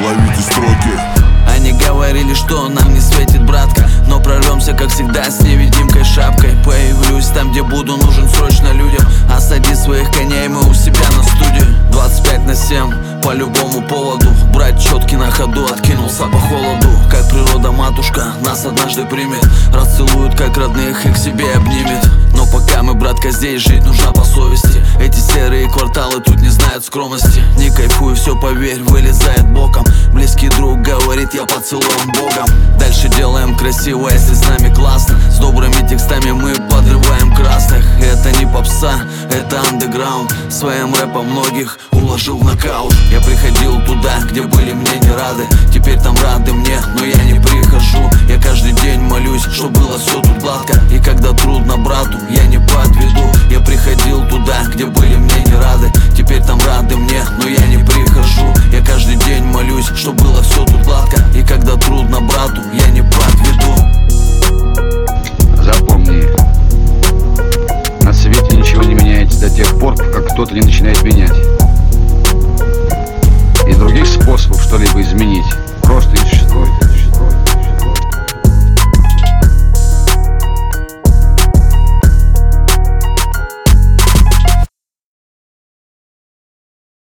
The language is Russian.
ловите строки. Они говорили, что нам не светит, братка, но прорвемся, как всегда, с невидимкой шапкой. Появлюсь там, где буду нужен срочно людям. Осади своих коней, мы у себя на студии. 25/7, по любому поводу. Брать четки на ходу, откинулся по холоду. Как природа матушка нас однажды примет, расцелует, как родных, и к себе обнимет. Но пока мы, братка, здесь, жить нужно по совести. Эти серые кварталы тут не знают скромности. Не кайфуй, все, поверь, вылезает боком. Близкий друг говорит, я поцелуем Богом. Дальше делаем красиво, если с нами классно. С добрыми текстами мы подрываем красных. Это не попса, это андеграунд. Своим рэпом многих уложил в нокаут. Я приходил туда, где были мне не рады. Теперь там рады мне, но я не прихожу. Я каждый день молюсь, что было все тут гладко. И когда трудно брату, я не подведу. Я приходил туда, где были мне не рады. Теперь там рады мне, но я не прихожу. Я каждый день молюсь, что было все тут гладко. И когда трудно брату, я не подведу. Запомни, на свете ничего не меняется до тех пор, как кто-то не начинает менять. И других способов что-либо изменить просто